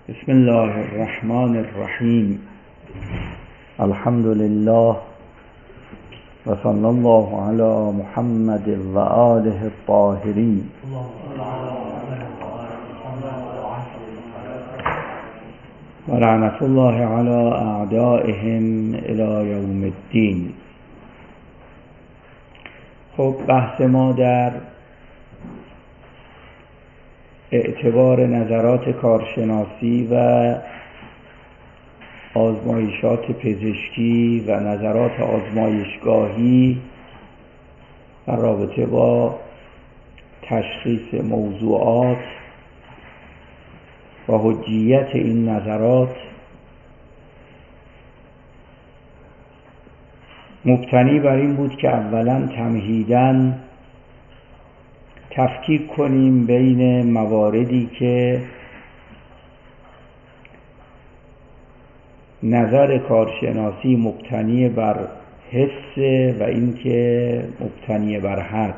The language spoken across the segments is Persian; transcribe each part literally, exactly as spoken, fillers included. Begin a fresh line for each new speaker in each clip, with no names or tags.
بسم الله الرحمن الرحیم. الحمد لله و صلی الله علی محمد و آله الطاهرین. و لعنت الله علی اعدائهم الی یوم الدین. خب بحث ما در اعتبار نظرات کارشناسی و آزمایشات پزشکی و نظرات آزمایشگاهی در رابطه با تشخیص موضوعات و حجیت این نظرات مبتنی بر این بود که اولا تمهیداً تفکیک کنیم بین مواردی که نظر کارشناسی مبتنی بر حس و اینکه مبتنی بر حدس.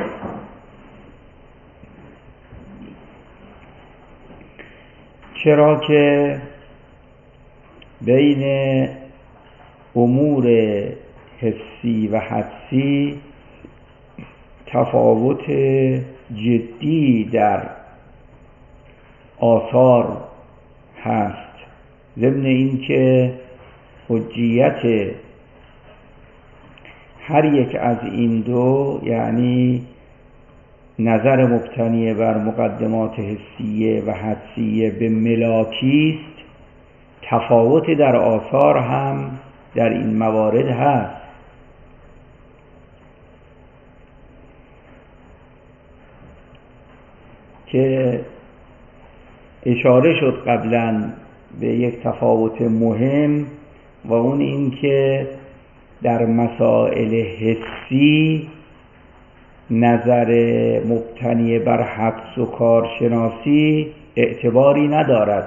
چرا که بین امور حسی و حدسی تفاوت جدی در آثار هست، ضمن اینکه حجیت هر یک از این دو، یعنی نظر مبتنی بر مقدمات حسیه و حدسیه به ملاکی است، تفاوت در آثار هم در این موارد هست. که اشاره شد قبلا به یک تفاوت مهم و اون این که در مسائل حسی نظر مبتنی بر حدس و کارشناسی اعتباری ندارد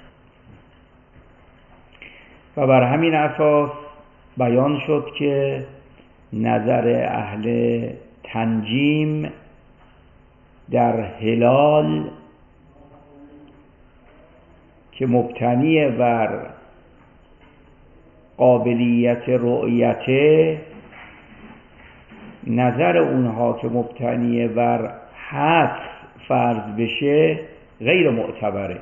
و بر همین اساس بیان شد که نظر اهل تنجیم در هلال که مبتنی بر قابلیت رؤیته، نظر اونها که مبتنی بر حدس فرض بشه غیر معتبره.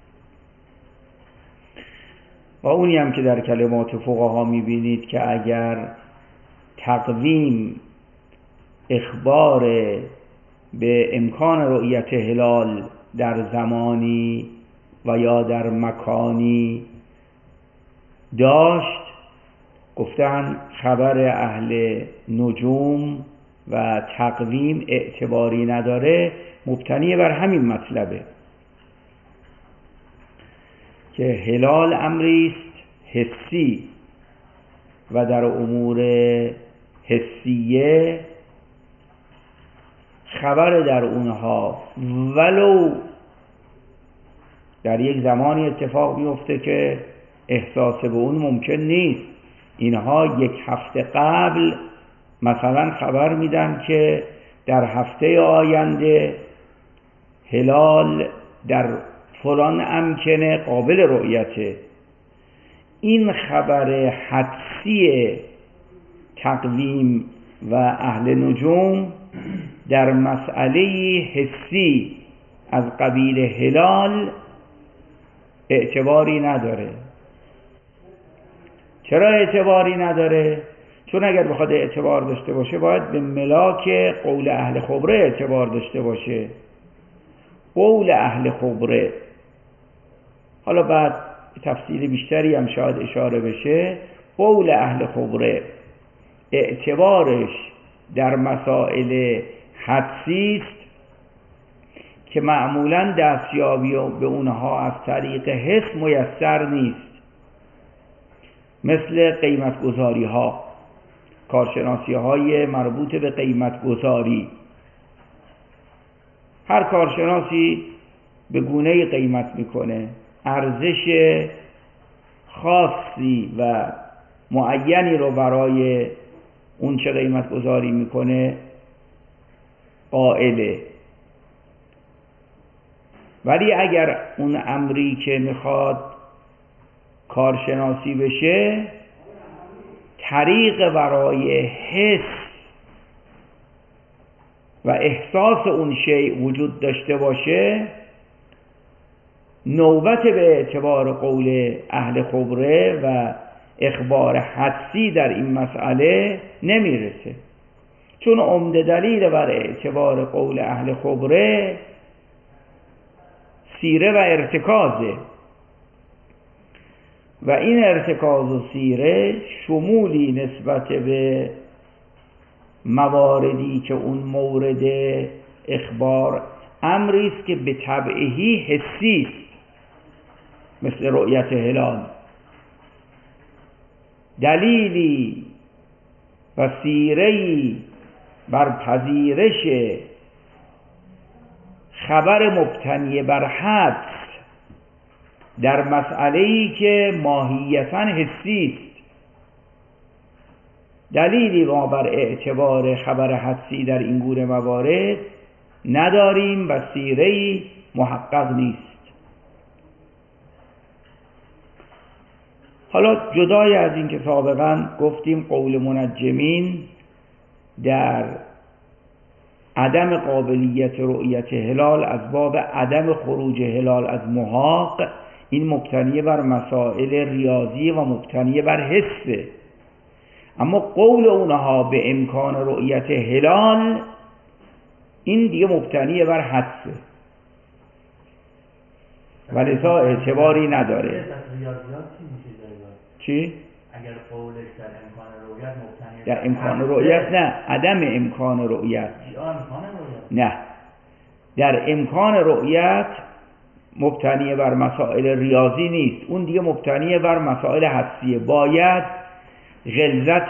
و اونی هم که در کلمات فقها میبینید که اگر تقویم اخبار به امکان رؤیت هلال در زمانی و یا در مکانی داشت، گفتن خبر اهل نجوم و تقویم اعتباری نداره، مبتنی بر همین مطلبه که هلال امری است حسی و در امور حسیه خبر در اونها ولو در یک زمانی اتفاق میفته که احساس به اون ممکن نیست. اینها یک هفته قبل مثلا خبر میدن که در هفته آینده هلال در فلان امکنه قابل رؤیته. این خبر حدسی تقویم و اهل نجوم در مسئله حسی از قبیل هلال اعتباری نداره. چرا اعتباری نداره؟ چون اگر بخواد اعتبار داشته باشه باید به ملاک قول اهل خبره اعتبار داشته باشه. قول اهل خبره، حالا بعد تفصیل بیشتری هم شاید اشاره بشه، قول اهل خبره اعتبارش در مسائل حدسی است که معمولاً دستیابی به اونها از طریق حس میسر نیست، مثل قیمت گذاری ها، کارشناسی های مربوط به قیمت گذاری. هر کارشناسی به گونه‌ای قیمت میکنه، ارزش خاصی و معینی رو برای اون چه قیمت گذاری میکنه قائله. ولی اگر اون امری که میخواد کارشناسی بشه طریق برای حس و احساس اون شیء وجود داشته باشه، نوبت به اعتبار قول اهل خبره و اخبار حدسی در این مسئله نمیرسه، چون عمده دلیل بر اعتبار قول اهل خبره سیره و ارتکازه و این ارتکاز و سیره شمولی نسبت به مواردی که اون مورد اخبار امری است که به طبعهی حسی است، مثل رؤیت هلال. دلیلی و سیره‌ای بر پذیرش خبر مبتنی بر حدس در مسئله‌ای که ماهیتاً حسی است، دلیلی ما بر اعتبار خبر حدسی در این گونه موارد نداریم و سیره‌ای محقق نیست. حالا جدای از این که سابقاً گفتیم قول منجمین در عدم قابلیت رؤیت هلال از باب عدم خروج هلال از محاق، این مبتنی بر مسائل ریاضی و مبتنی بر حسه، اما قول اونها به امکان رؤیت هلال این دیگه مبتنی بر حدسه و لذا اعتباری نداره. چی؟
اگر قولش در امکان رؤیت مبتنی
در امکان رؤیت نه، عدم امکان رؤیت نه، در امکان رؤیت مبتنی بر مسائل ریاضی نیست، اون دیگه مبتنی بر مسائل حدسیه. باید غلظت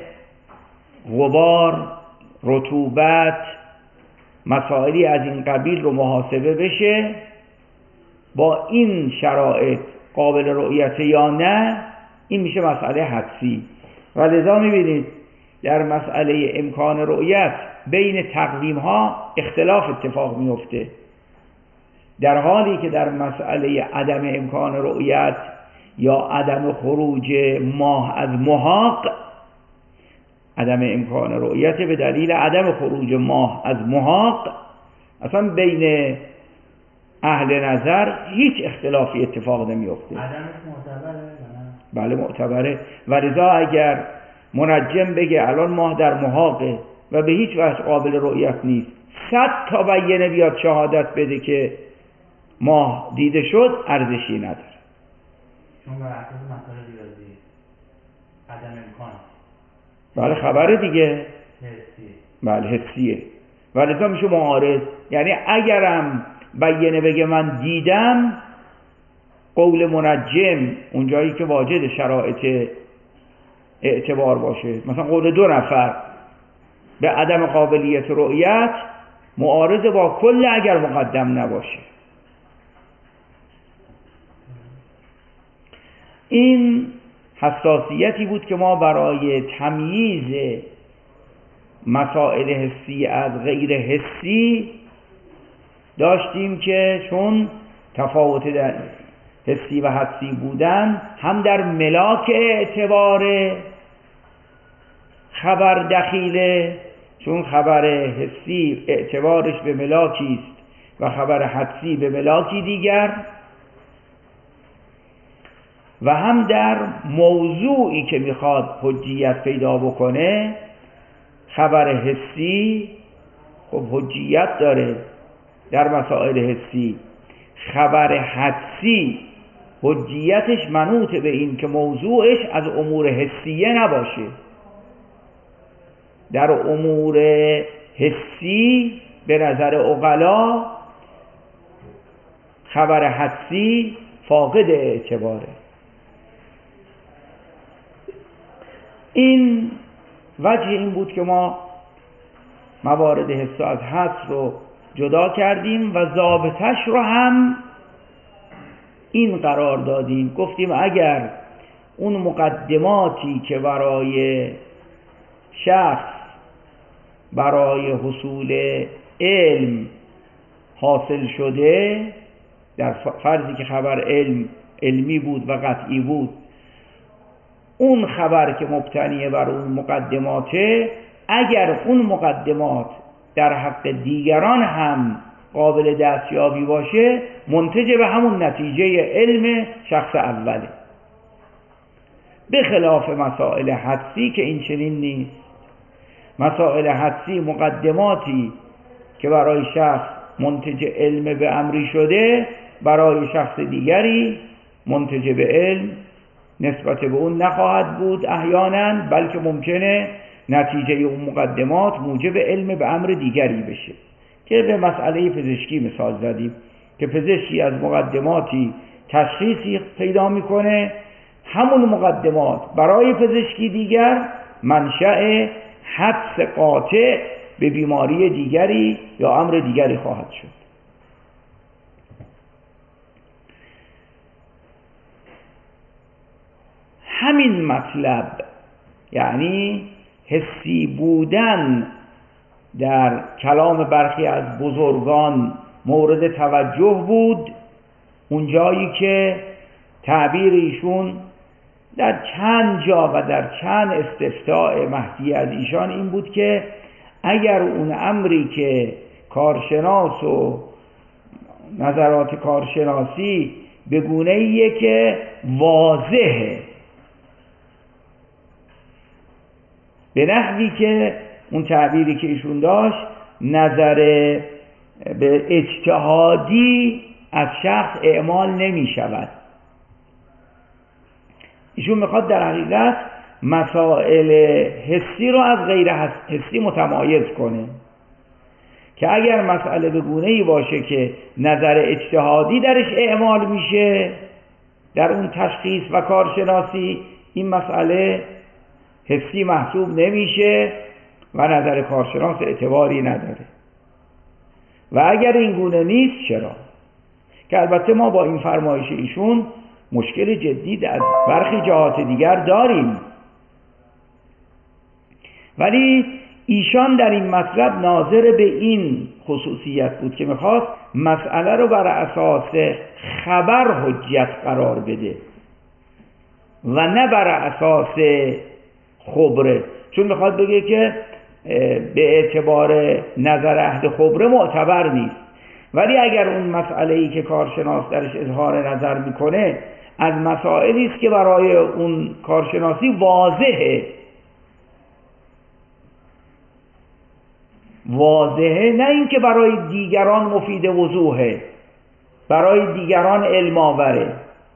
غبار، رطوبت، مسائلی از این قبیل رو محاسبه بشه، با این شرایط قابل رؤیت یا نه، این میشه مسئله حدسی. و لذا میبینید در مسئله امکان رؤیت بین تقویم ها اختلاف اتفاق میفته، در حالی که در مسئله عدم امکان رؤیت یا عدم خروج ماه از محاق، عدم امکان رؤیت به دلیل عدم خروج ماه از محاق، اصلا بین اهل نظر هیچ اختلافی اتفاق نمیفته.
عدمش معتبره؟
بله معتبره. و لذا اگر منجم بگه الان ماه در محاقه و به هیچ وجه قابل رؤیت نیست، صد تا بیانه بیاد شهادت بده که ماه دیده شد، ارزشی نداره،
چون بر اساس مسائل ریاضی عدم امکان.
بله خبره دیگه،
حسیه.
بله حسیه و لذا میشه معارض. یعنی اگرم بیانه بگه من دیدم، قول منجم اونجایی که واجد شرایط اعتبار باشه، مثلا قول دو نفر به عدم قابلیت رؤیت، معارض با کل اگر مقدم نباشه. این حساسیتی بود که ما برای تمییز مسائل حسی از غیر حسی داشتیم، که چون تفاوت در حسی و حدسی بودن، هم در ملاک اعتبار خبر دخیله، چون خبر حسی اعتبارش به ملاکی است و خبر حدسی به ملاکی دیگر، و هم در موضوعی که میخواد حجیت پیدا بکنه. خبر حسی خب حجیت داره در مسائل حسی، خبر حدسی حجیتش منوط به این که موضوعش از امور حسیه نباشه. در امور حسی به نظر عقلا خبر حدسی فاقد اعتباره. این وجه این بود که ما موارد حس از حدس رو جدا کردیم و ضابطش رو هم این قرار دادیم. گفتیم اگر اون مقدماتی که برای شخص برای حصول علم حاصل شده در فرضی که خبر علم علمی بود و قطعی بود، اون خبر که مبتنی بر اون مقدماته، اگر اون مقدمات در حق دیگران هم قابل دستیابی باشه، منتج به همون نتیجه علم شخص اوله. به خلاف مسائل حدسی که این چنین نیست. مسائل حدسی مقدماتی که برای شخص منتج علم به امری شده، برای شخص دیگری منتج به علم نسبت به اون نخواهد بود احیانا، بلکه ممکنه نتیجه اون مقدمات موجب علم به امر دیگری بشه. که به مسئله پزشکی مثال زدیم که پزشکی از مقدماتی تشخیصی پیدا میکنه، همون مقدمات برای پزشکی دیگر منشأ حدس قاطع به بیماری دیگری یا امر دیگری خواهد شد. همین مطلب، یعنی حسی بودن، در کلام برخی از بزرگان مورد توجه بود، اون جایی که تعبیر ایشون در چند جا و در چند استفتاء مهدی از ایشان این بود که اگر اون امری که کارشناس و نظرات کارشناسی به گونه‌ایه که واضحه، به نحوی که اون تعبیری که ایشون داشت نظر به اجتهادی از شخص اعمال نمی شود. ایشون میخواد در حقیقت مسائل حسی رو از غیر حسی متمایز کنه که اگر مسئله به گونه‌ای باشه که نظر اجتهادی درش اعمال میشه در اون تشخیص و کارشناسی، این مسئله حسی محسوب نمیشه و نظر کارشناس اعتباری نداره. و اگر این گونه نیست چرا؟ که البته ما با این فرمایش ایشون مشکل جدی از برخی جهات دیگر داریم، ولی ایشان در این مطلب ناظر به این خصوصیت بود که میخواست مسئله رو بر اساس خبر حجت قرار بده و نه بر اساس خبره، چون میخواد بگه که به اعتبار نظر اهل خبره معتبر نیست. ولی اگر اون مسئله‌ای که کارشناس درش اظهار نظر میکنه از مسائلی است که برای اون کارشناسی واضحه واضحه نه اینکه برای دیگران مفید وضوحه، برای دیگران علم آوره،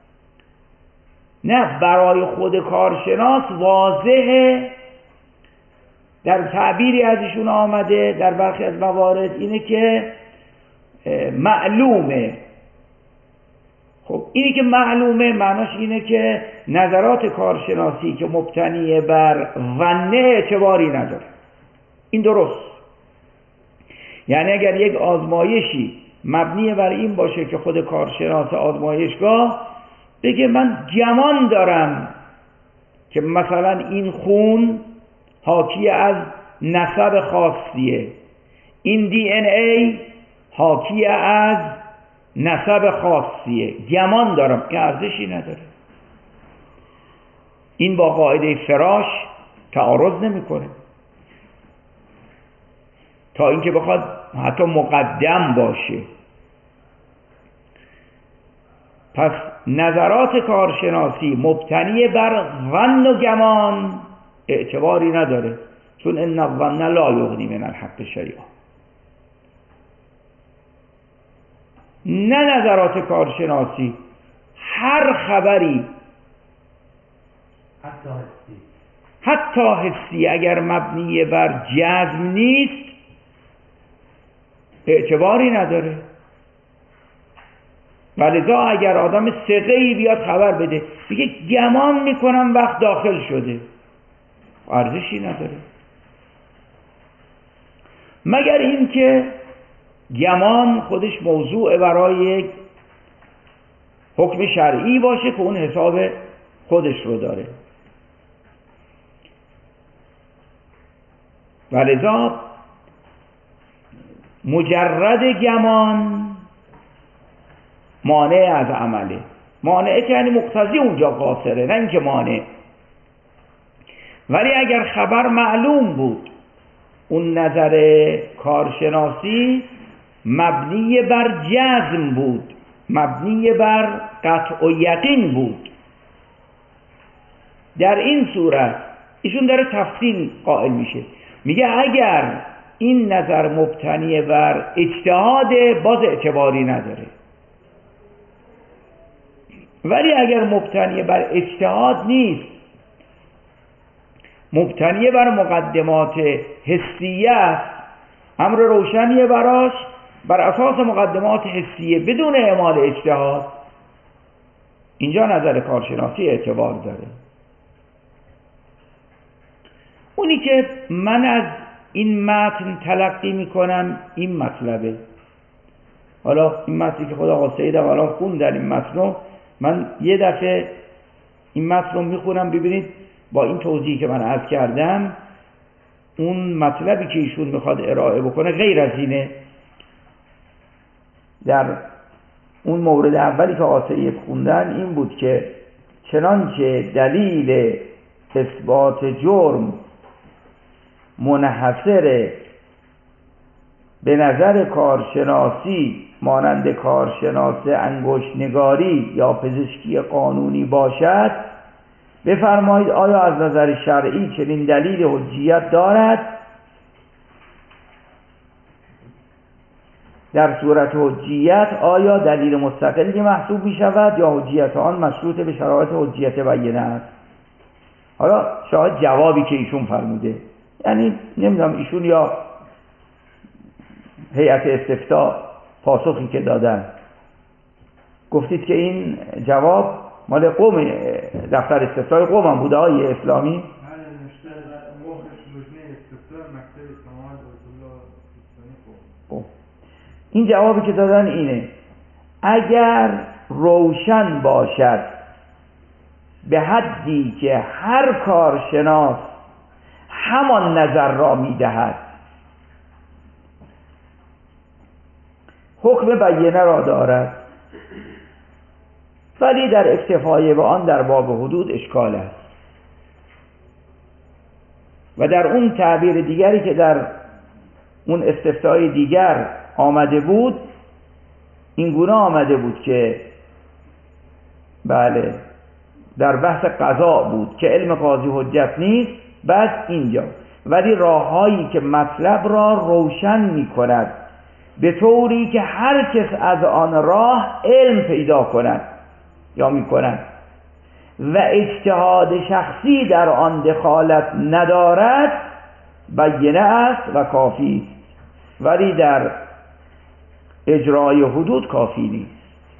نه، برای خود کارشناس واضحه. در تعبیری از ایشون آمده در برخی از موارد اینه که معلومه. خب اینی که معلومه معناش اینه که نظرات کارشناسی که مبتنی بر ظنه اعتباری نداره. این درست. یعنی اگر یک آزمایشی مبنی بر این باشه که خود کارشناس آزمایشگاه بگه من گمان دارم که مثلا این خون حاکی از نسب خاصیه، این دی ان ای حاکی از نسب خاصیه، گمان دارم، این ارزشی نداره. این با قاعده فراش تعارض نمیکنه تا اینکه بخواد حتی مقدم باشه. پس نظرات کارشناسی مبتنی بر ظن و گمان اعتباری نداره، چون ان الظن لا یغنی من الحق شیئا. نه نظرات کارشناسی، هر خبری
حتی حسی
حتی حسی اگر مبنی بر جزم نیست اعتباری نداره. ولذا اگر آدم ثقه‌ای بیاد خبر بده بگه گمان میکنم وقت داخل شده، ارزشی نداره، مگر اینکه گمان خودش موضوع برای یک حکم شرعی باشه که اون حساب خودش رو داره. ولذا مجرد گمان مانع از عمله. مانع که یعنی مقتضی اونجا قاصره، نه اینکه مانع. ولی اگر خبر معلوم بود، اون نظر کارشناسی مبنی بر جزم بود، مبنی بر قطع و یقین بود، در این صورت ایشون داره تفصیل قائل میشه، میگه اگر این نظر مبتنی بر اجتهاد باز اعتباری نداره، ولی اگر مبتنی بر اجتهاد نیست، مبتنی بر مقدمات حسیه است، امر روشنیه براش، بر اساس مقدمات حسیه بدون اعمال اجتهاد، اینجا نظر کارشناسی اعتبار داره. اونی که من از این متن تلقی میکنم این مطلبه. حالا این متنی که خدا آقا سیدم الان خوندن این متنو، من یه دفعه این متن رو میخونم ببینید با این توضیحی که من عرض کردم اون مطلبی که ایشون میخواد ارائه بکنه غیر از اینه. در اون مورد اولی که آقا سید خوندن این بود که چنانچه دلیل اثبات جرم منحصر به نظر کارشناسی مانند کارشناس انگشت‌نگاری یا پزشکی قانونی باشد، بفرمایید آیا از نظر شرعی چنین دلیل حجیت دارد؟ در صورت حجیت آیا دلیل مستقلی محسوب می شود یا حجیت آن مشروط به شرایط حجیت بیانه است؟ حالا شاید جوابی که ایشون فرموده، یعنی نمیدونم ایشون یا هیئت استفتاء پاسخی که دادن، گفتید که این جواب مال قوم، دفتر استفتاء قوم هم بوده های اسلامی. این جوابی که دادن اینه اگر روشن باشد به حدی که هر کارشناس همان نظر را میدهد، حکم بیانه را دارد، ولی در اکتفای به آن در باب حدود اشکال است. و در اون تعبیر دیگری که در اون استفتای دیگر آمده بود این گونه آمده بود که بله در بحث قضا بود که علم قاضی حجت نیست، بس اینجا ولی راههایی که مطلب را روشن می کند به طوری که هر کس از آن راه علم پیدا کند یا می کند و اجتهاد شخصی در آن دخالت ندارد بیانه است و کافی است، ولی در اجرای حدود کافی نیست.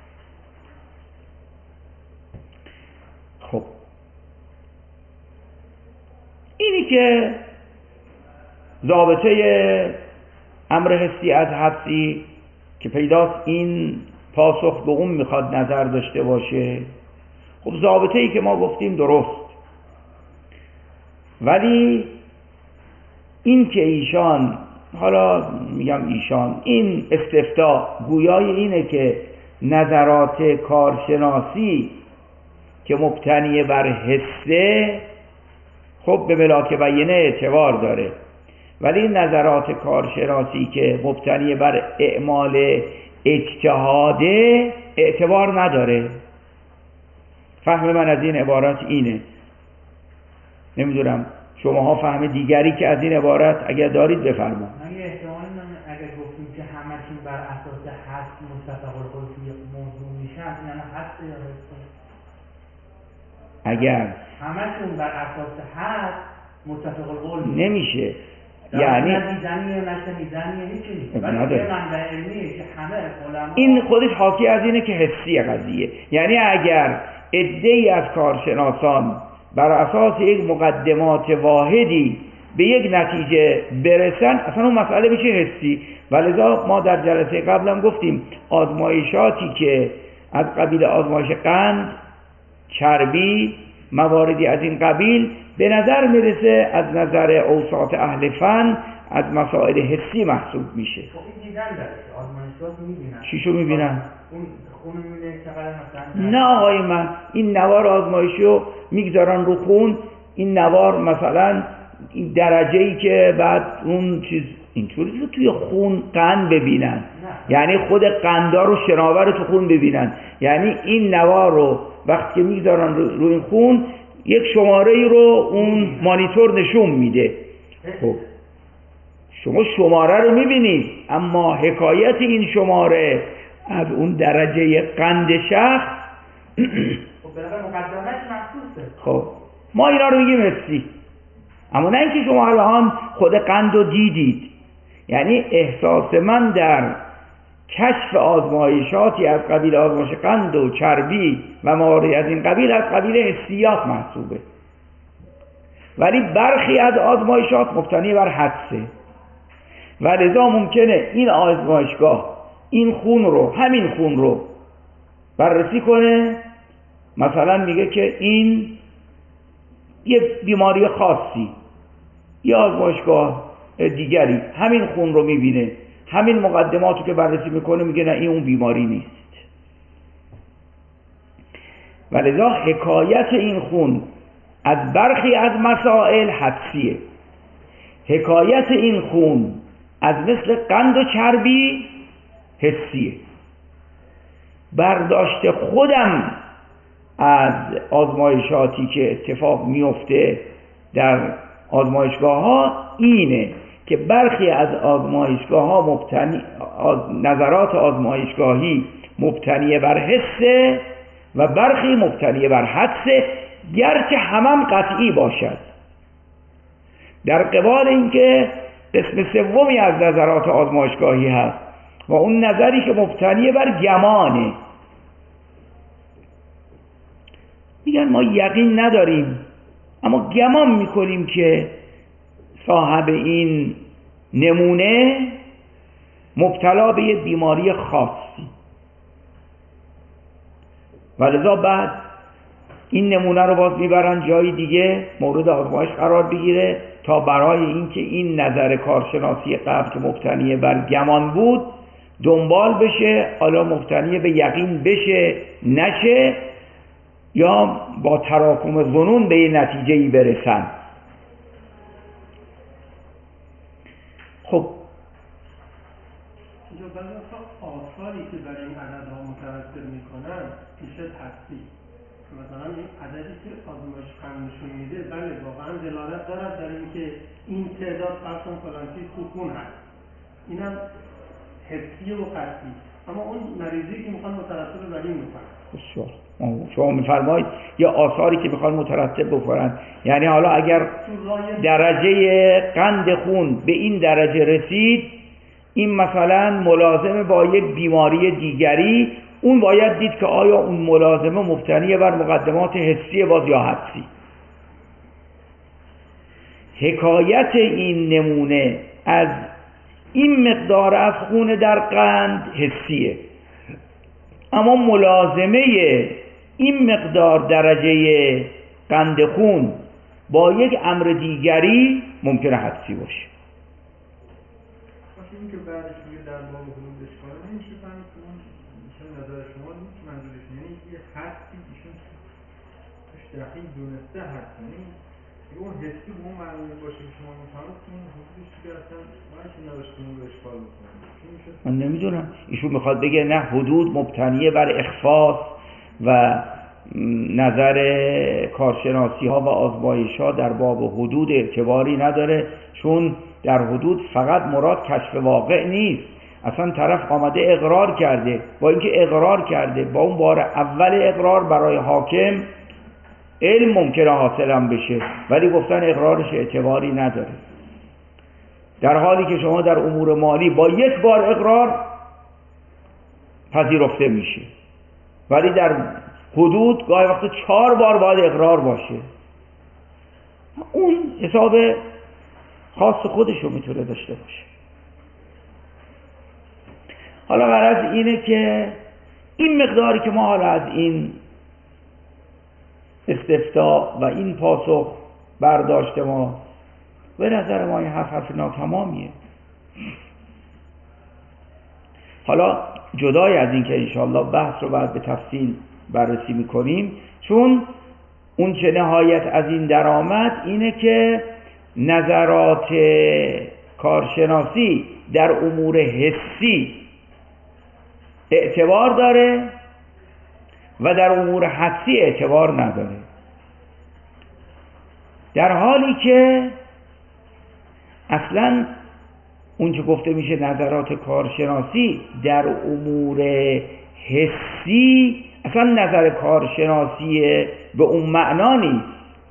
خب اینی که ضابطه امر حسی از حدسی که پیداست این پاسخ به اون میخواد نظر داشته باشه. خب ضابطه ای که ما گفتیم درست، ولی این که ایشان، حالا میگم ایشان، این استفتاء گویای اینه که نظرات کارشناسی که مبتنی بر حسه خب به ملاک بیانه اعتبار داره، ولی نظرات کارشناسی که مبتنی بر اعمال اجتهاده اعتبار نداره. فهم من از این عبارت اینه. نمیدونم شماها فهم دیگری که از این عبارت اگر دارید بفرمایید.
من یه احتمالی اگر گفتیم که همشون بر اساس حس متفق القول توی موضوع میشن، یعنی حس یا حس؟
اگر
همشون بر اساس حس متفق القول
نمیشه، یعنی
نمیزنی یا نشنیدنی هیچی نیست، ولی یه منبع علمیه که همه علما
این خودش حاکی از اینه که حسی قضیه. یعنی اگر عده‌ای از کارشناسان بر اساس یک مقدمات واحدی به یک نتیجه برسن، اصلا اون مسئله میشه حسی. ولذا ما در جلسه قبلم گفتیم آزمایشاتی که از قبیل آزمایش قند، چربی، مواردی از این قبیل به نظر میرسه از نظر اوساط اهل فن از مسائل حسی محسوب میشه.
خب این دیدن داره، آزمایشات میبینن.
چیشو میبینن؟
اون خون میبینه چقدر مثلا؟
نه آقای من، این نوار آزمایشی رو میگذارن رو خون، این نوار مثلا این درجه‌ای که بعد اون چیز اینطوری رو توی خون قند ببینن، نه. یعنی خود قندا رو شناور تو خون ببینن، یعنی این نوار رو وقتی که میگذارن رو, رو این خون یک شماره ای رو اون مانیتور نشون میده. خب شما شماره رو میبینید، اما حکایت این شماره از اون درجه قند شخص
خب برای مقدمش مخصوصه.
خب ما اینا رو میگیم حسی، اما نه اینکه شما الان خود قند رو دیدید. یعنی احساس من در کشف آزمایشاتی از قبیل آزمایش قند و چربی و مواردی از این قبیل از قبیل حسیات محسوبه، ولی برخی از آزمایشات مبتنی بر حدسه و لذا ممکنه این آزمایشگاه این خون رو همین خون رو بررسی کنه، مثلا میگه که این یه بیماری خاصی، یه آزمایشگاه دیگری همین خون رو میبینه، همین مقدماتو که بررسی میکنه میگه نه این اون بیماری نیست. ولذا حکایت این خون از برخی از مسائل حدسیه، حکایت این خون از مثل قند و چربی حسیه. برداشت خودم از آزمایشاتی که اتفاق میفته در آزمایشگاه ها اینه که برخی از آزمایشگاه ها مبتنی آز... نظرات آزمایشگاهی مبتنی بر حسه و برخی مبتنی بر حدسه، گرچه همم قطعی باشد. در قبال اینکه قسم سومی از نظرات آزمایشگاهی هست و اون نظری که مبتنی بر گمانه. میگن ما یقین نداریم اما گمان میکنیم که صاحب این نمونه مبتلا به یه بیماری خاصی، ولذا بعد این نمونه رو باز میبرن جای دیگه مورد آزمایش قرار بگیره تا برای اینکه این نظر کارشناسی قبل که مبتنی بر گمان بود دنبال بشه، حالا مبتنی به یقین بشه نشه، یا با تراکم ظنون به یه نتیجه‌ای برسن.
خب اینجا بعضی آثاری که برای این عددها مترتب میکنن میشه تصدیق. مثلا این عددی که آزمایش قند نشون میده بله واقعا دلالت دارد در اینکه این تعداد فرض کن فلان چیز تو خون هست، اینم حسی و قطعی، اما اون مریضی که میخوان مترتب بر این میکنن.
بسیار شما میفرمایید یه آثاری که میخوان مترتب بکنن، یعنی حالا اگر درجه قند خون به این درجه رسید، این مثلا ملازمه با یک بیماری دیگری، اون باید دید که آیا اون ملازمه مبتنی بر مقدمات حسی باز یا حدسی. حکایت این نمونه از این مقدار از خون در قند حسیه، اما ملازمه این مقدار درجه قند خون با یک امر دیگری ممکنه حدسی باشه.
باشه این که بعدش میگه در باب حدود اشکال نمیشه فهمید که اون میشه نظر شما نیست، منظورش یعنی یه حدسی ایشون توش دقیق دونسته هست، یعنی اون حسی به اون معنی باشه که شما میفهمید که اون حدودش دیگه اصلا باید که نداشته اون رو اشکال بکنه.
من نمیدونم ایشون میخواد بگه نه حدود مبتنیه بر اخفاص و نظر کارشناسی ها و آزمایش ها در باب حدود اعتباری نداره، چون در حدود فقط مراد کشف واقع نیست. اصلا طرف آمده اقرار کرده، با اینکه اقرار کرده با اون بار اول اقرار برای حاکم علم ممکنه حاصل هم بشه، ولی گفتن اقرارش اعتباری نداره، در حالی که شما در امور مالی با یک بار اقرار پذیرفته میشه، ولی در حدود گاهی وقت چهار بار باید اقرار باشه. اون حساب خاص خودش رو میتونه داشته باشه. حالا غرض اینه که این مقداری که ما حالا از این استفتاء و این پاسخ برداشت ما به نظر ما این حرف حرف ناتمامیه. حالا جدای از این که انشاءالله بحث رو بعد به تفصیل بررسی میکنیم، چون اون چه نهایت از این درآمد اینه که نظرات کارشناسی در امور حسی اعتبار داره و در امور حدسی اعتبار نداره، در حالی که اصلا اون چه گفته میشه نظرات کارشناسی در امور حسی اصلا نظر کارشناسی به اون معنا نیست،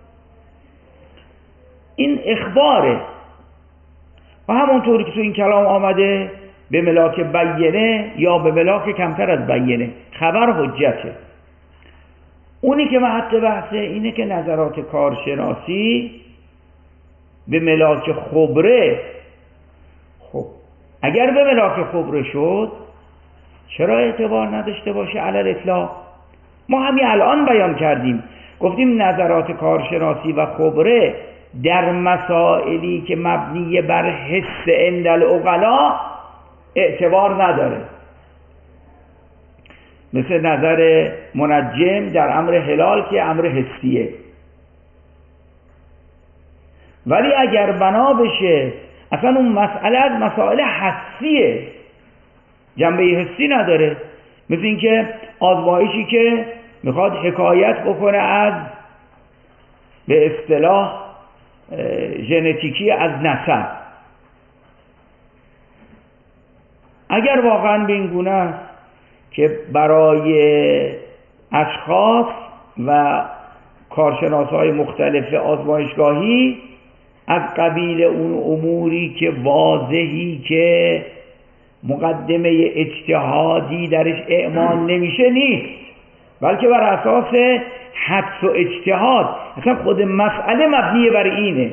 این اخباره و همونطوری که تو این کلام آمده به ملاک بیینه یا به ملاک کمتر از بیینه، خبر حجته. اونی که محط بحثه اینه که نظرات کارشناسی به ملاک خبره، خب اگر به ملاک خبره شد چرا اعتبار نداشته باشه علی الاطلاق؟ ما همین الان بیان کردیم، گفتیم نظرات کارشناسی و خبره در مسائلی که مبنی بر حس عند العقلا اعتبار نداره، مثل نظر منجم در امر حلال که امر حسیه. ولی اگر بنا بشه اصلا اون مسئله از مسائل حسیه، جنبه حسی نداره، مثل اینکه آزمایشی که میخواد حکایت بکنه از به اصطلاح ژنتیکی از نسب، اگر واقعا به این گونه است که برای اشخاص و کارشناس‌های مختلف آزمایشگاهی از قبیل اون اموری که واضحی که مقدمه اجتهادی درش اعمال نمیشه نیست، بلکه بر اساس حدس و اجتهاد، اصلا خود مسئله مبنی بر اینه.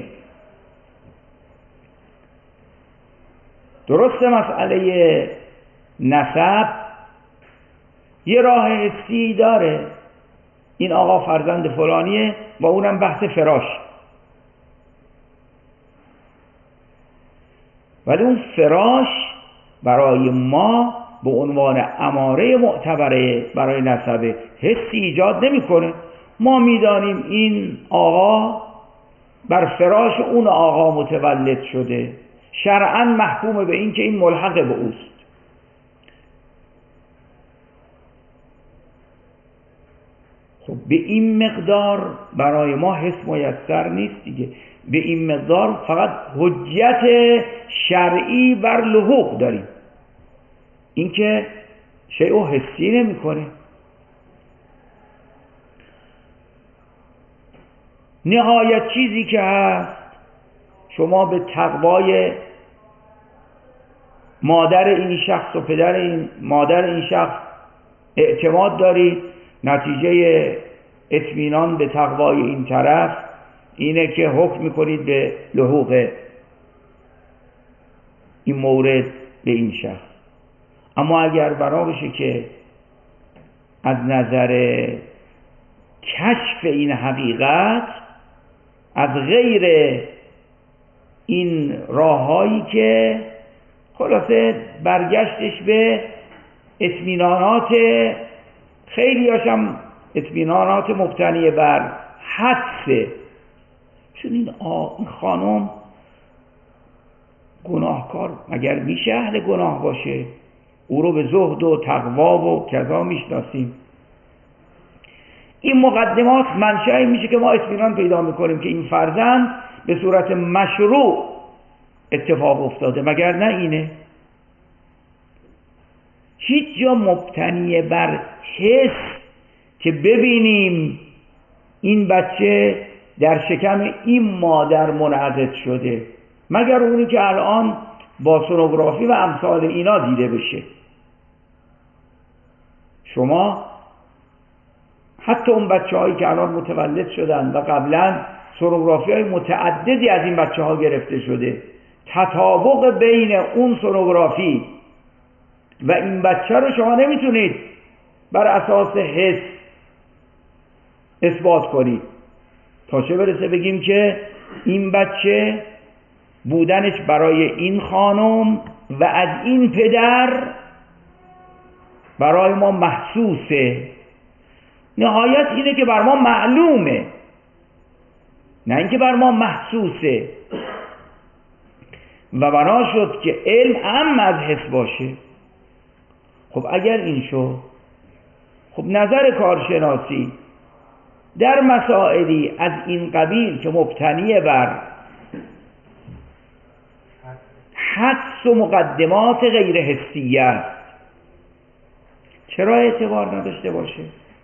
درست مسئله نسب یه راه حسی داره، این آقا فرزند فلانیه با اونم بحث فراش، ولی اون فراش برای ما به عنوان اماره معتبره برای نسبه حسی ایجاد نمیکنه. ما میدانیم این آقا بر فراش اون آقا متولد شده، شرعاً محکوم به این که این ملحق به اوست. خب به این مقدار برای ما حس میسر نیست دیگه، به این مقدار فقط حجت شرعی بر لحوق داریم، این که شیء حسی نمیکنه. نهایت چیزی که هست، شما به تقوای مادر این شخص و پدر این مادر این شخص اعتماد دارید، نتیجه اطمینان به تقوای این طرف اینه که حکم میکنید به لحوق این مورد به این شخص. اما اگر بنا بشه که از نظر کشف این حقیقت از غیر این راههایی که خلاصه برگشتش به اطمینانات، خیلی هاشم اطمینانات مبتنی بر حدسه، چون این, این خانم گناهکار مگر میشه اهل گناه باشه؟ او رو به زهد و تقوا و کذا میشناسیم. این مقدمات منشأ میشه که ما اطمینان پیدا میکنیم که این فرزند به صورت مشروع اتفاق افتاده، مگر نه اینه؟ هیچ جا مبتنی بر حس که ببینیم این بچه در شکم این مادر منعقد شده، مگر اونی که الان با سونوگرافی و امثال اینا دیده بشه. شما حتی اون بچه هایی که الان متولد شدن و قبلا سونوگرافی های متعددی از این بچه ها گرفته شده، تطابق بین اون سونوگرافی و این بچه رو شما نمیتونید بر اساس حس اثبات کنید، تا چه برسه بگیم که این بچه بودنش برای این خانم و از این پدر برای ما محسوسه، نهایت اینه که بر ما معلومه، نه اینکه بر ما محسوسه. و بنا شد که علم عام از حس باشه. خب اگر این شد، خب نظر کارشناسی در مسائلی از این قبیل که مبتنی بر حدس و مقدمات غیر حسیه است چرا اعتبار نداشته باشه؟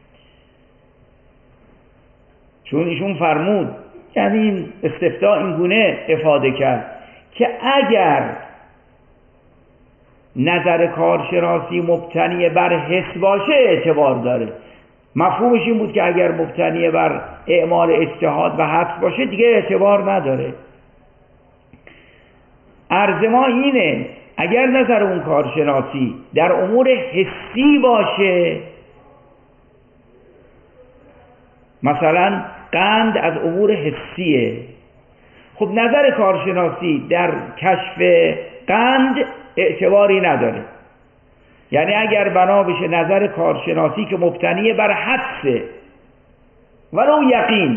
چون ایشون فرمود، یعنی این استفتاء این گونه افاده کرد که اگر نظر کارشناسی مبتنی بر حس باشه اعتبار داره. مفهومش این بود که اگر مبتنی بر اعمال اجتهاد و حدس باشه دیگه اعتبار نداره. عرض ما اینه اگر نظر اون کارشناسی در امور حسی باشه، مثلا قند از امور حسیه، خب نظر کارشناسی در کشف قند اعتباری نداره. یعنی اگر بنا بشه نظر کارشناسی که مبتنی بر حدسه ولو یقین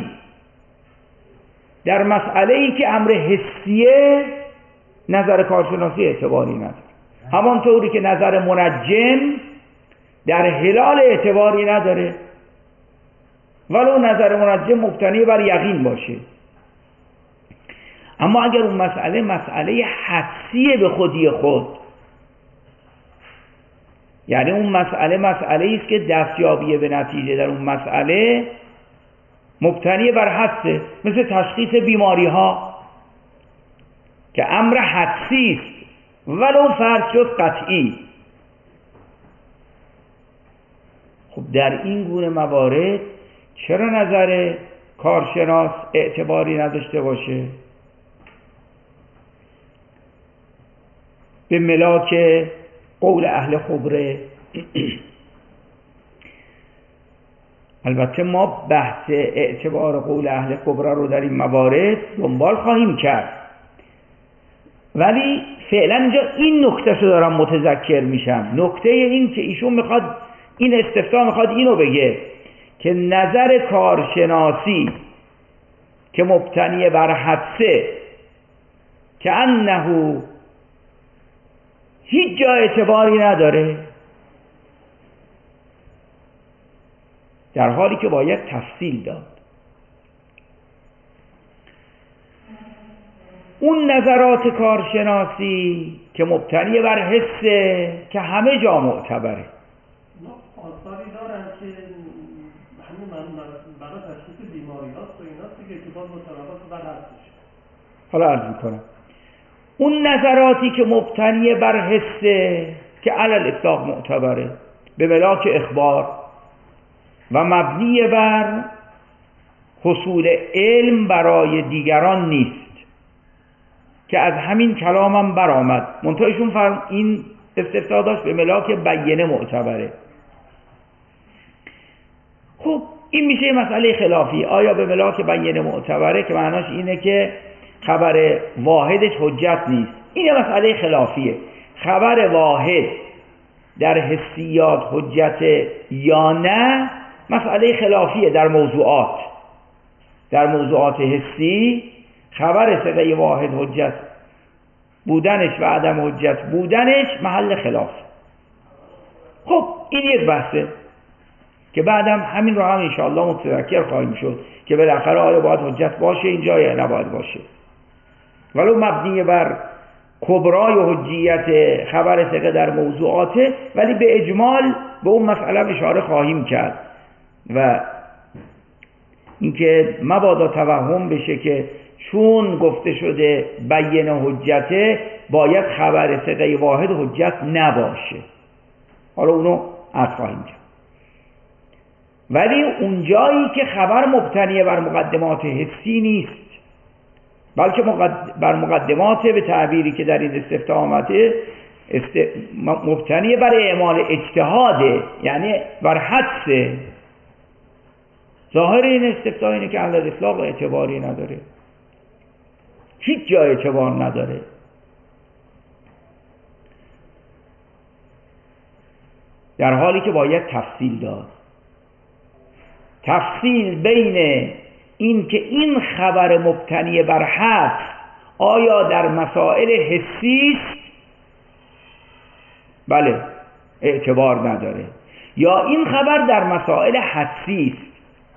در مسئله‌ای که امر حسیه، نظر کارشناسی اعتباری نداره. همانطوری که نظر منجم در هلال اعتباری نداره ولو نظر منجم مبتنی بر یقین باشه. اما اگر اون مسئله مسئله حدسیه به خودی خود، یعنی اون مسئله مسئله است که دستیابی به نتیجه در اون مسئله مبتنی بر حدسه، مثل تشخیص بیماری ها که امر حدسی است ولو فرض شد قطعی. خب در این گونه موارد چرا نظر کارشناس اعتباری نداشته باشه؟ به ملاک قول اهل خبره. البته ما بحث اعتبار قول اهل خبره رو در این موارد دنبال خواهیم کرد، ولی فعلا اینجا این نکته رو دارم متذکر میشم. نکته این که ایشون میخواد، این استفتاء میخواد اینو بگه که نظر کارشناسی که مبتنی بر حدسه که انه هیچ جا اعتباری نداره، در حالی که باید تفصیل داد. اون نظرات کارشناسی که مبتنی بر حسه که همه جا معتبره.
آثاری دارن که همین برای تشخیص بیماری هاست و ایناست دیگه که باز مطالبات بر حسش.
حالا عرض میکنم اون نظراتی که مبتنی بر حسه که علل اطلاق معتبره به ملاک اخبار و مبنی بر حصول علم برای دیگران نیست که از همین کلامم برآمد. منتهایشون فرم این استفتاء داشت به ملاک بیینه معتبره. خب این میشه مسئله خلافی. آیا به ملاک بیینه معتبره که معناش اینه که خبر واحدش حجت نیست؟ این مسئله خلافیه. خبر واحد در حسیات حجت یا نه مسئله خلافیه. در موضوعات در موضوعات حسی خبر ثقه واحد حجت بودنش و عدم حجت بودنش محل خلاف. خب این یک بحثه که بعدم همین رو هم انشاءالله متذکر خواهیم شد که بالاخره آیا باید حجت باشه اینجا یا نباید باشه. ولو مبنی بر کبرای و حجیت خبر ثقه در موضوعاته، ولی به اجمال به اون مسئله اشاره خواهیم کرد و اینکه مبادا توهم بشه که چون گفته شده بیان حجته باید خبر ثقه واحد حجت نباشه. حالا اونو عرض خواهیم کرد. ولی اونجایی که خبر مبتنی بر مقدمات حسی نیست بلکه بر مقدمات به تعبیری که در این استفتاء آمده است... مبتنی بر اعمال اجتهاده، یعنی بر حدسه، ظاهر این استفتاء اینه که علی الاطلاق اعتباری نداره، هیچ جای اعتبار نداره. در حالی که باید تفصیل داد. تفصیل بین این که این خبر مبتنی بر حدس آیا در مسائل حسی است، بله اعتبار نداره، یا این خبر در مسائل حدسی است.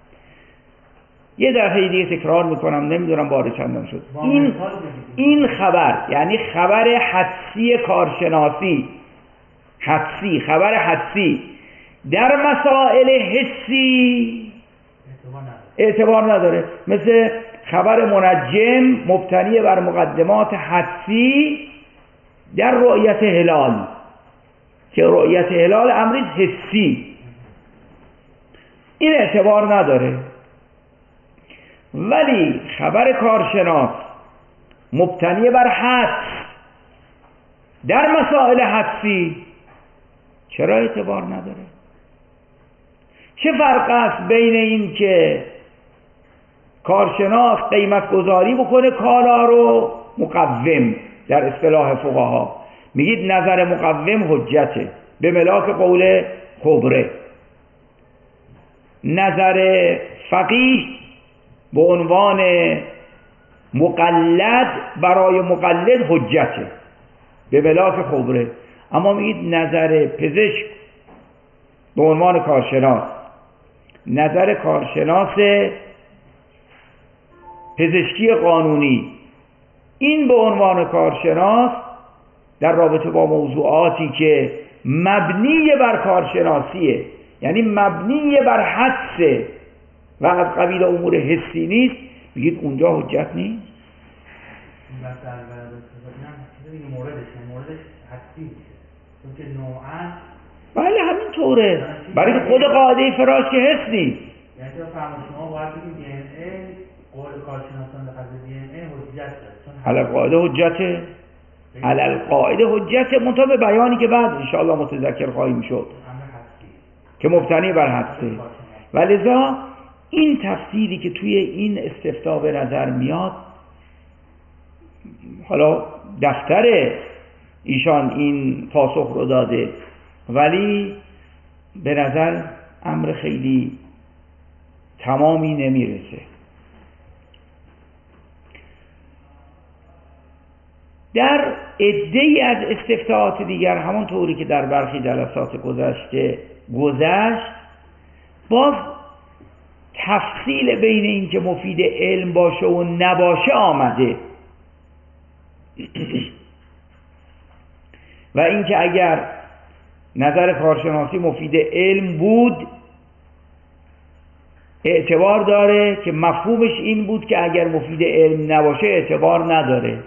یه دفعه دیگه تکرار میکنم، نمیدونم بار چندم شد. این این خبر یعنی خبر حدسی کارشناسی، حدسی خبر حدسی در مسائل حسی اعتبار نداره. مثل خبر منجم مبتنی بر مقدمات حدسی در رؤیت هلال، که رؤیت هلال امری حسی، این اعتبار نداره. ولی خبر کارشناس مبتنی بر حدس در مسائل حدسی چرا اعتبار نداره؟ چه فرق است بین این که کارشناس قیمت گذاری بکنه کالا رو، مقوم در اصطلاح فقها میگید نظر مقوم حجته به ملاک قول خبره، نظر فقیه به عنوان مقلد برای مقلد حجته به ملاک خبره، اما میگید نظر پزشک به عنوان کارشناس، نظر کارشناس پزشکی قانونی، این به عنوان کارشناس در رابطه با موضوعاتی که مبنی بر کارشناسیه، یعنی مبنی بر حدسه و از قبیل امور حسی نیست، میگید اونجا حجت نیست.
موردش حدسی میشه چون که نوعاً
بله همین طوره، برای که خود قاعده فراش که حس نیست.
یعنی تو فرمایش شما باید بگید دی ان ای قول کارشناسان به قضیه دی ان ای حجت داره، چون
علی قاعده حجته، علی قاعده حجته، منتها به بیانی که بعد ان شاء الله متذکر خواهیم شد که مبتنی بر حدسه. ولذا این تفسیری که توی این استفتاء به نظر میاد، حالا دفتر ایشان این پاسخ رو داده، ولی به نظر امر خیلی تمامی نمیرسه. در عده‌ای از استفتاءات دیگر همون طوری که در برخی جلسات گذشته گذشت، باز تفصیل بین این که مفید علم باشه و نباشه آمده و اینکه اگر نظر کارشناسی مفید علم بود اعتبار داره، که مفهومش این بود که اگر مفید علم نباشه اعتبار نداره.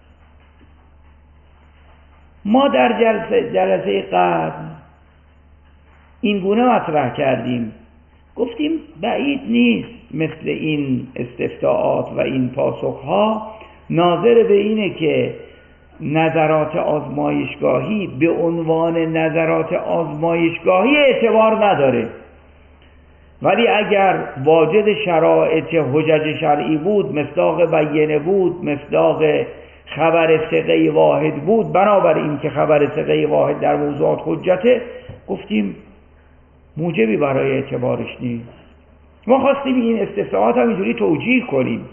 ما در جلسه, جلسه قبل این گونه مطرح کردیم، گفتیم بعید نیست مثل این استفتاءات و این پاسخها ناظر به اینه که نظرات آزمایشگاهی به عنوان نظرات آزمایشگاهی اعتبار نداره، ولی اگر واجد شرایط حجج شرعی بود، مصداق بیینه بود، مصداق خبر ثقه واحد بود، بنابراین که خبر ثقه واحد در موضوعات حجته، گفتیم موجبی برای اعتبارش نیست. ما خواستیم این استفتاءات هم اینجوری توجیه کنیم،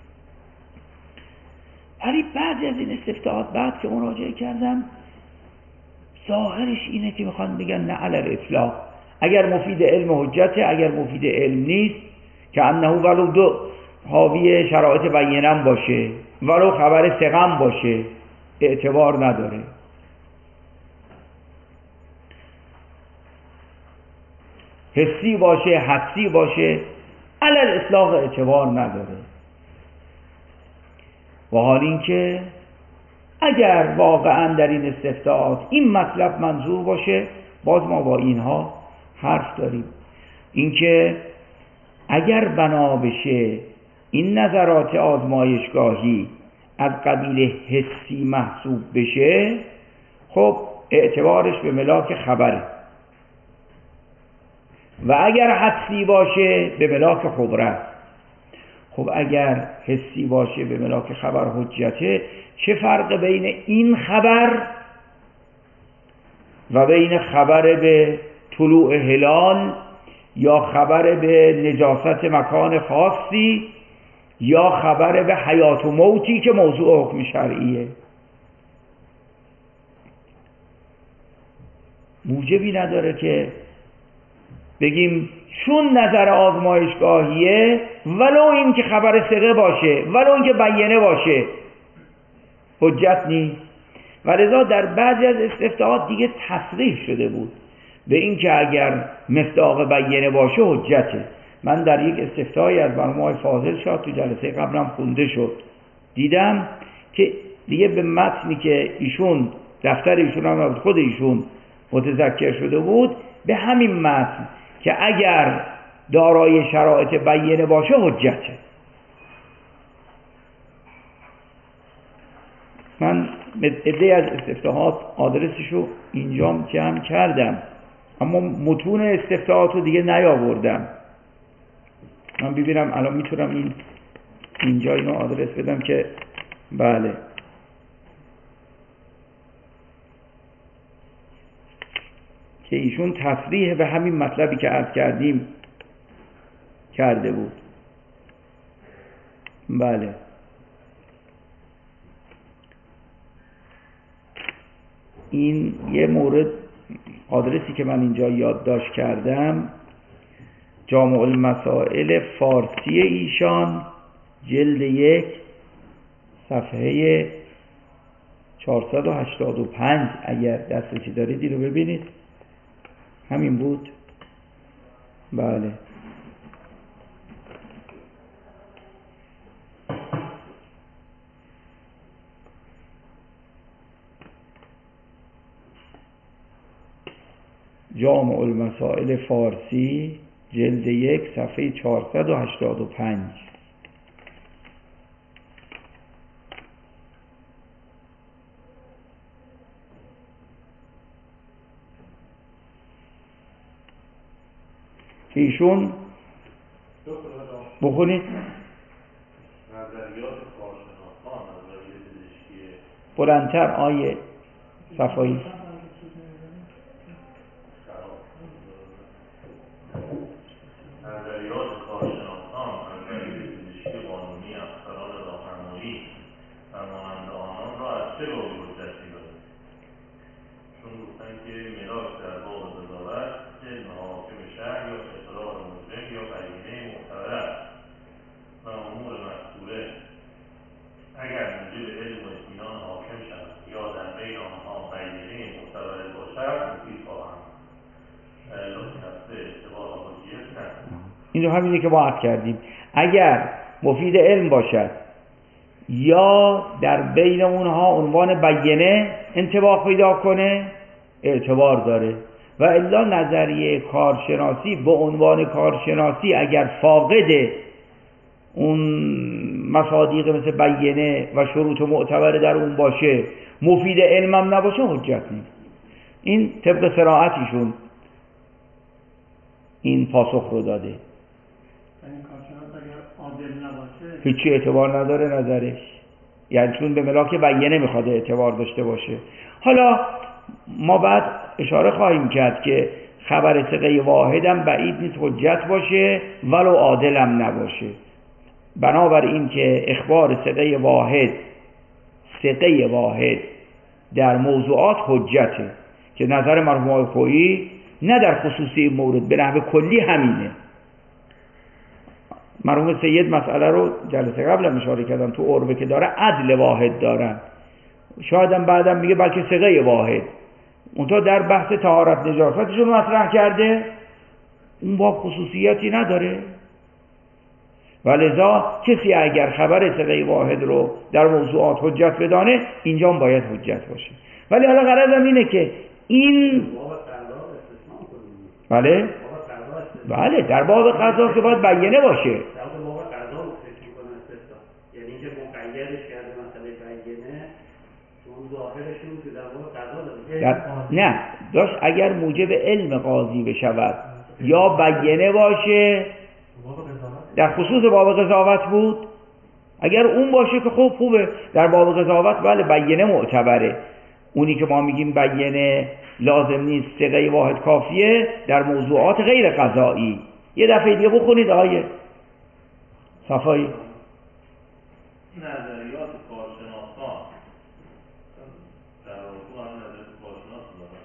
ولی بعضی از این استفتاءات بعد که مراجعه کردم ظاهرش اینه که میخوان بگن نه علی الاطلاق، اگر مفید علم حجته، اگر مفید علم نیست، که انه ولو دو حاوی شرایط بیینم باشه، ولو خبر ثقم باشه، اعتبار نداره. حسی باشه، حدسی باشه، علی الاطلاق اعتبار نداره. و حال این که اگر واقعا در این استفتاءات این مطلب منظور باشه، باز ما با اینها حرف داریم، اینکه اگر بنا بشه این نظرات آزمایشگاهی از قبیل حسی محسوب بشه، خب اعتبارش به ملاک خبره، و اگر حدسی باشه به ملاک خبره. خب اگر حسی باشه به ملاک خبر حجته، چه فرق بین این خبر و بین خبر به طلوع هلال یا خبر به نجاست مکان خاصی یا خبر به حیات و موتی که موضوع حکم شرعیه. موجبی نداره که بگیم چون نظر آزمایشگاهیه ولو این که خبر ثقه باشه ولو این که بیانه باشه حجت نیست. و لذا در بعضی از استفتاحات دیگه تصریح شده بود به این که اگر مصداق بیانه باشه حجته. من در یک استفتاحی از مرحوم فاضل شاه تو جلسه قبلم خونده شد، دیدم که دیگه به متنی که ایشون دفتر ایشون هم نبود، خود ایشون متذکر شده بود به همین متن که اگر دارای شرایط بیانه باشه حجته. من عده از استفتاحات آدرسشو اینجام جمع کردم اما متون استفتاحات رو دیگه نیاوردم. من ببینم الان میتونم این اینجا اینو آدرس بدم که بله که ایشون تصریح به همین مطلبی که عرض کردیم کرده بود. بله این یه مورد آدرسی که من اینجا یادداشت کردم، جامع المسائل فارسی ایشان جلد یک صفحه چهارصد و هشتاد و پنج، اگر دسترسی دارید این رو ببینید. همین بود. بله جامع المسائل فارسی جلد یک صفحه چهارصد و هشتاد و پنج. که ایشون بخونید
نظریات کارشناسان نظریه پزشکی
بلندتر آیه صفایی
نظریات کارشناسان نظریه پزشکی قانونی افسران راهنمایی و مانند آنان را از چه بابی حجت می‌دانید؟ چون گفتن که ملاک در باب قضاوت علم حاکم شرع یا اقرار مجرم یا بیانه معتبر است و امور مذکوره اگر موجب علم و اطمینان حاکم شود یا در بین آنها بیانه معتبر باشد مفید خواهند.
این رو همینه که ما عرض کردیم، اگر مفید علم باشد یا در بین اونها عنوان بیانه انطباق پیدا کنه اعتبار داره، و الا نظریه کارشناسی به عنوان کارشناسی اگر فاقد اون مصادیق مثل بیانه و شروط معتبر در اون باشه مفید علم هم نباشه حجت نیست. این طبق صراحتیشون این پاسخ رو داده.
یعنی کارشناس اگر عادل نباشه
هیچی اعتبار نداره نظرش، یعنی چون به ملاک بیانه میخواد اعتبار داشته باشه. حالا ما بعد اشاره خواهیم کرد که خبر ثقه واحدم بعید نیست حجت باشه ولو عادلم نباشه. بنابراین که اخبار ثقه واحد ثقه واحد در موضوعات حجته که نظر مرحوم آقای خویی نه در خصوصی مورد به نحو کلی همینه. مرحوم سید مسئله رو جلسه قبل اشاره کردن تو عربه که داره عدل واحد دارن، شاید هم بعدم میگه بلکه ثقه واحد. اونتا در بحث طهارت نجاستشون مطرح کرده، اون با خصوصیتی نداره. ولذا کسی اگر خبر ثقه واحد رو در موضوعات حجت بدانه اینجا هم باید حجت باشه. ولی حالا غرضم اینه که این بله بله در باب قضا که باید بیانه باشه.
در باب قضا فکر می‌کنه استثنا، یعنی اینکه مقیدش کرده مسئله بیانه اون ظاهرشون که در باب قضا داره.
نه داشت اگر موجب علم قاضی بشود یا بیانه باشه در خصوص باب قضاوت بود، اگر اون باشه که خوب خوبه. در باب قضاوت بله بیانه معتبره، اونی که ما میگیم بیانه لازم نیست، ثقه واحد کافیه در موضوعات غیر قضایی. یه دفعه دیگه بخونید آیه صفایی.
نظریات کارشناسان در واقع هم نظریات کارشناس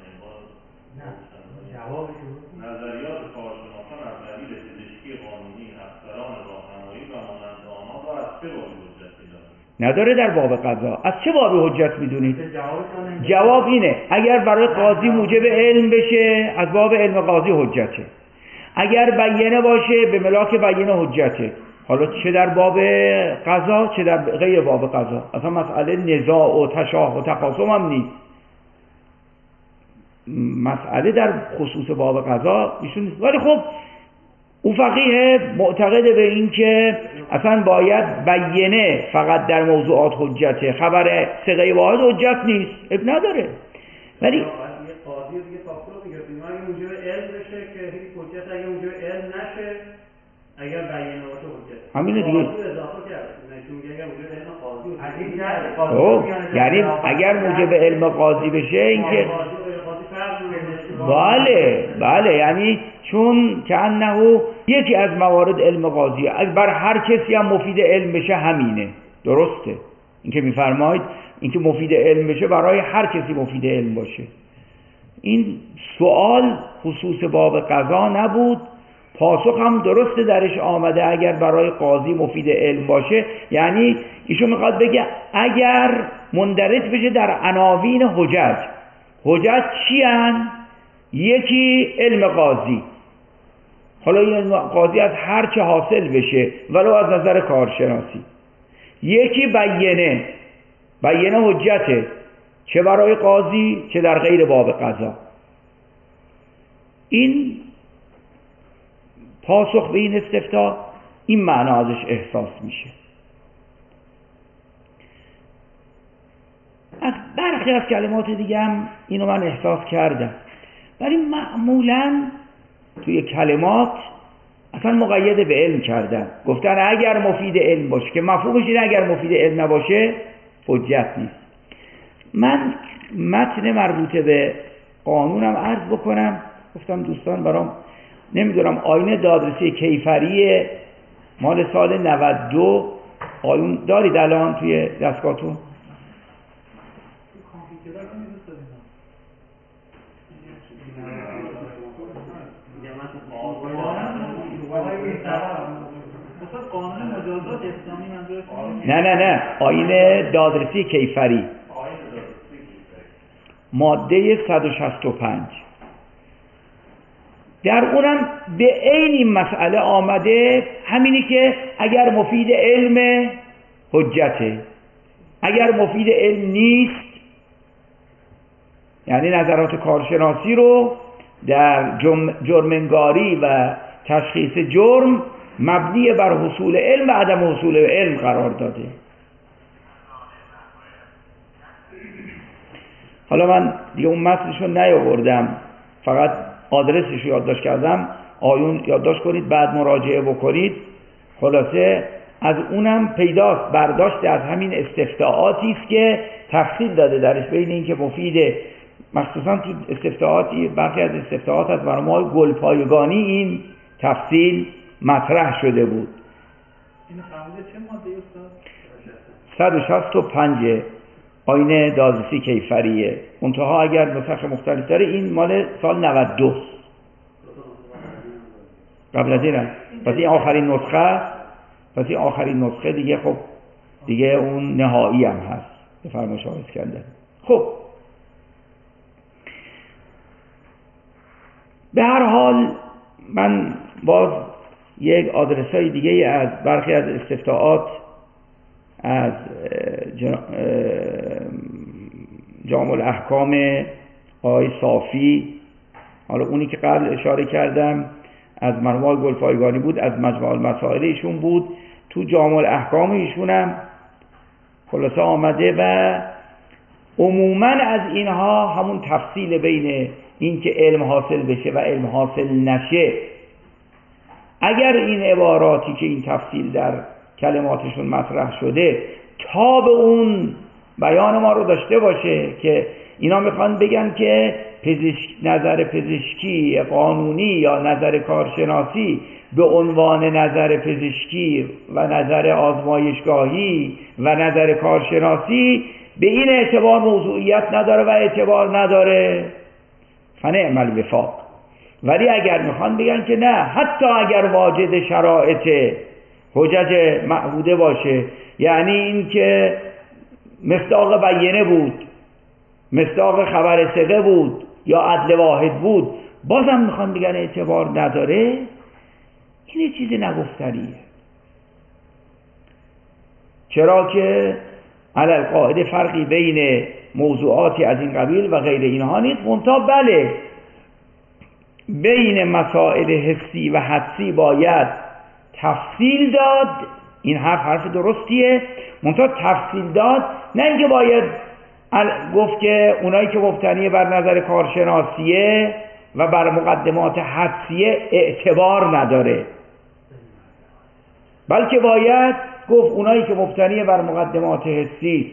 نه جوابش
نظریات کارشناسان از دلیل پزشکی قانونی افسران راهنمایی و مانند آنها را از چه بابی حجت می‌دانید؟
نداره در باب قضا. از چه بابی حجت میدونید؟ جواب اینه اگر برای قاضی موجب علم بشه از باب علم قاضی حجته، اگر بیانه باشه به ملاک بیانه حجته. حالا چه در باب قضا چه در غیر باب قضا، اصلا مسئله نزاع و تشاه و تخاصم هم نیست. مسئله در خصوص باب قضا ایشون نیست. ولی خب او فقیه معتقد به این که اصلا باید بیانه فقط در موضوعات حجته، خبر ثقه واحد حجت نیست، اب نداره. ولی
یه قاضی دیگه فاصله میگیره اگه موجب علم بشه که هیچ حجت، اگه موجب علم نشه اگر بیانه باشه حجت.
همینه دیگه.
قاضی اضافه کرده نشون میگه اگر موجب علم قاضی
حجت. یعنی اگر موجب علم قاضی بشه اینکه بله بله یعنی چون که انه یکی از موارد علم قاضی بر هر کسی هم مفید علم بشه همینه، درسته اینکه میفرمایید اینکه مفید علم بشه برای هر کسی مفید علم باشه. این سوال خصوص باب قضا نبود، پاسخ هم درسته درش آمده اگر برای قاضی مفید علم باشه. یعنی ایشون میخواد بگه اگر مندرج بشه در عناوین حجج. حجج چی هن؟ یکی علم قاضی، حالا این علم قاضی از هر چه حاصل بشه ولو از نظر کارشناسی. یکی بیانه، بیانه حجته چه برای قاضی چه در غیر باب قضا. این پاسخ به این استفتاء این معنا ازش احساس میشه. از برخی از کلمات دیگه هم اینو من احساس کردم، ولی معمولاً توی کلمات اصلا مقید به علم کردن، گفتن اگر مفید علم باشه، که مفهومش اینه اگر مفید علم نباشه حجت نیست. من متن مربوطه به قانونم عرض بکنم، گفتم دوستان برام نمیدونم آیین دادرسی کیفری مال سال نود و دو آیون دارید الان توی دستگاهتون؟ نه نه نه آیین دادرسی کیفری ماده صد و شصت و پنج در اونم به عین این مسئله آمده، همینی که اگر مفید علم حجته، اگر مفید علم نیست یعنی نظرات کارشناسی رو در جرمنگاری و تشخیص جرم مبنی بر حصول علم و عدم حصول علم قرار داده. حالا من دیگه اون متنشو نیاوردم، فقط آدرسش رو یادداشت کردم، آیون یادداشت کنید بعد مراجعه بکنید. خلاصه از اونم پیداست برداشت از همین استفتاءاتی است که تفصیل داده درش بین این که مفید، مخصوصا تو استفتاءاتی برخی از استفتاءات از مرموهای گلپایگانی این تفصیل مطرح شده بود.
این فرموده چه ماده استاد؟
صد و شصت و پنج آیین دادرسی کیفریه. منتها اگر نسخ مختلف داره این مال سال نود و دو قبل از اینه. پس این آخرین نسخه پس این آخرین نسخه دیگه خب دیگه اون نهایی هم هست به فرمایش آقای اسکندر. خب به هر حال من باز یک آدرسای دیگه از برخی از استفتاءات از جامع الاحکام آقای صافی، حالا اونی که قبل اشاره کردم از مرموهای گلپایگانی بود، از مجموع المسائل ایشون بود، تو جامع الاحکام ایشون هم خلاصه آمده و عموما از اینها همون تفصیل بین این که علم حاصل بشه و علم حاصل نشه. اگر این عباراتی که این تفصیل در کلماتشون مطرح شده تا به اون بیان ما رو داشته باشه که اینا میخوان بگن که پزشک، نظر پزشکی قانونی یا نظر کارشناسی به عنوان نظر پزشکی و نظر آزمایشگاهی و نظر کارشناسی به این اعتبار موضوعیت نداره و اعتبار نداره، فنعم الوفاق. ولی اگر میخوان بگن که نه، حتی اگر واجد شرایط حجج معهوده باشه، یعنی این که مصداق بینه بود، مصداق خبر ثقه بود یا عدل واحد بود، بازم میخوان بگن اعتبار نداره، این چیزی نگفتنیه. چرا که علی القاعده فرقی بین موضوعاتی از این قبیل و غیر اینها نیست. منتها بله، بین مسائل حسی و حدسی باید تفصیل داد، این حرف حرف درستیه، منتها تفصیل داد، نه اینکه باید گفت که اونایی که مبتنی بر نظر کارشناسیه و بر مقدمات حدسیه اعتبار نداره، بلکه باید گفت اونایی که مبتنی بر مقدمات حسی،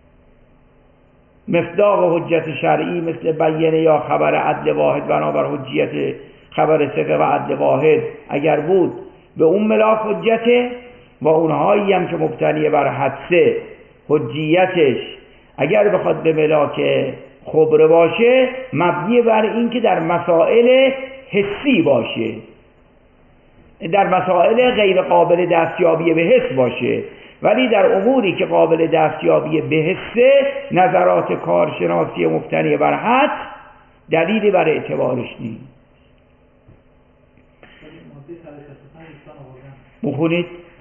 مصداق حجت شرعی مثل بینه یا خبر عدل واحد بنابر حجیت خبر ثقه و عدل واحد اگر بود به اون ملاک حجته، و اونهایی هم که مبتنی بر حدسه حجیتش اگر بخواد به ملاک خبره باشه مبنی بر این که در مسائل حسی باشه، در مسائل غیر قابل دستیابی به حس باشه. ولی در اموری که قابل دستیابی به حسه، نظرات کارشناسی مبتنی بر حدس دلیلی بر اعتبارش نیست. بخونید.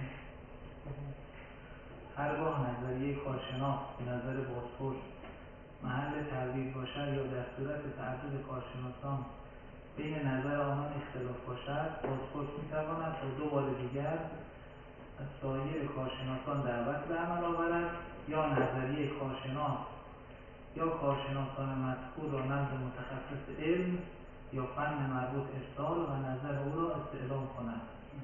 هرگاه نظریه کارشناس به نظر بازپرس محل تردید باشد یا در صورت تعدد کارشناسان بین نظر آنان اختلاف باشد، بازپرس میتواند تا دو بار دیگر از سایر کارشناسان دعوت به عمل آورد یا نظریه کارشناس یا کارشناسان مذکور را نزد متخصص علم یا فن مربوط ارسال و نظر او را استعلام کند.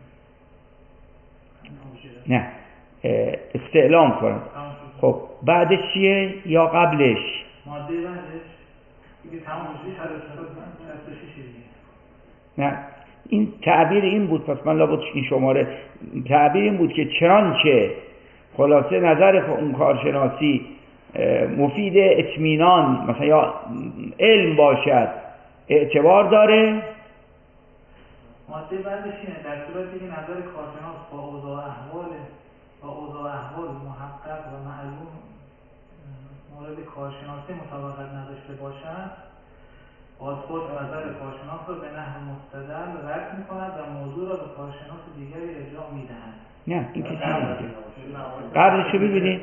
نه استعلام کنند. خب بعدش چیه یا قبلش؟
ماده بعدش دیگه تمام شد.
نه این تعبیر این بود، پس من لابد این شماره تعبیر این بود که چنانچه خلاصه نظر اون کارشناسی مفید اطمینان مثلا یا علم باشد اعتبار داره.
ماده بعدش اینه در صورتی که نظر کارشناس با اوضاع احوال با اوضاع احوال محقق و معلوم مورد کارشناسی مطابقت نداشته باشد، بازپرس نظر کارشناس را به نحو مستدل رد می‌کند و موضوع را به کارشناس دیگری ارجاع می‌دهد.
نه این که چیزی قبلش رو ببینید.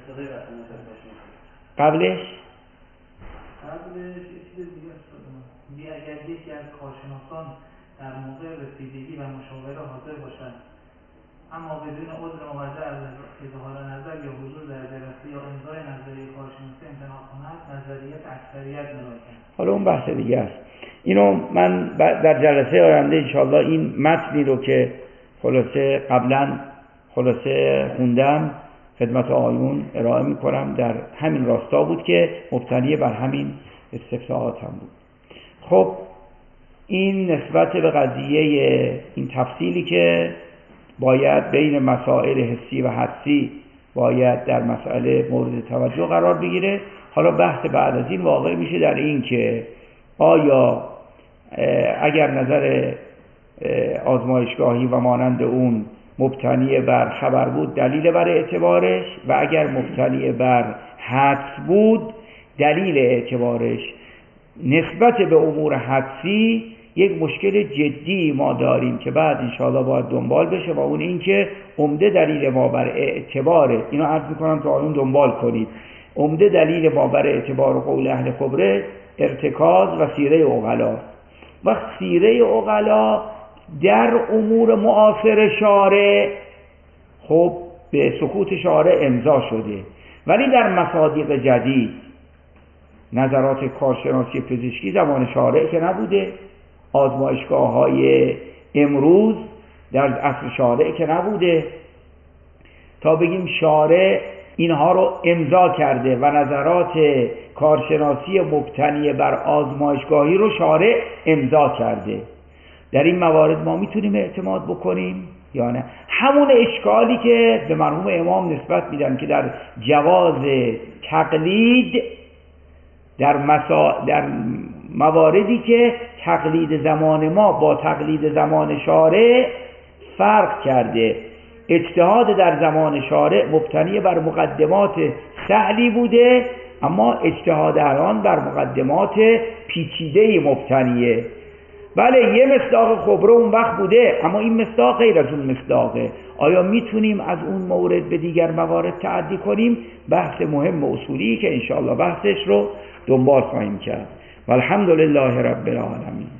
قبلش
قبلش یه چیز دیگه است. اگر یکی از کارشناسان در موقع رسیدگی و مشاوره حاضر باشد اما بدون عذر موجه از اظهار نظر یا حضور در جلسه یا امضای نظریه کارشناسی امتناع کند، نظریه اکثریت ملاکن.
حالا اون بحث دیگه است. اینو من در جلسه آینده انشاءالله این متنی رو که خلاصه قبلا خلاصه خوندم خدمت آیون ارائه میکنم. در همین راستا بود که مبتنی بر همین استفسارات هم بود. خب این نسبت به قضیه این تفصیلی که باید بین مسائل حسی و حدسی باید در مسئله مورد توجه قرار بگیره. حالا بحث بعد از این واقع میشه در این که آیا اگر نظر آزمایشگاهی و مانند اون مبتنی بر خبر بود دلیل بر اعتبارش و اگر مبتنی بر حدس بود دلیل اعتبارش. نسبت به امور حدسی یک مشکل جدی ما داریم که بعد انشاءالله باید دنبال بشه و اون این که عمده دلیل ما بر اعتباره، اینو عرض میکنم تا آیون دنبال کنید، عمده دلیل ما بر اعتبار و قول اهل خبره ارتکاز و سیره عقلا. وقت سیره عقلا در امور معاصر شارع خب به سکوت شارع امضا شده، ولی در مصادیق جدید نظرات کارشناسی پزشکی زمان شارع که نبوده، آزمایشگاه های امروز در عصر شارع که نبوده، تا بگیم شارع اینها رو امضا کرده و نظرات کارشناسی مبتنی بر آزمایشگاهی رو شارع امضا کرده. در این موارد ما میتونیم اعتماد بکنیم یا نه؟ همون اشکالی که به مرحوم امام نسبت میدن که در جواز تقلید در, مسا... در مواردی که تقلید زمان ما با تقلید زمان شارع فرق کرده، اجتهاد در زمان شارع مبتنی بر مقدمات سهلی بوده، اما اجتهاد الان بر مقدمات پیچیده مبتنیه. بله یه مصداق خبره اون وقت بوده، اما این مصداق غیر از اون مصداقه. آیا میتونیم از اون مورد به دیگر موارد تعدی کنیم؟ بحث مهم اصولی که انشاءالله بحثش رو دنبال خواهیم کرد. والحمدلله رب العالمین.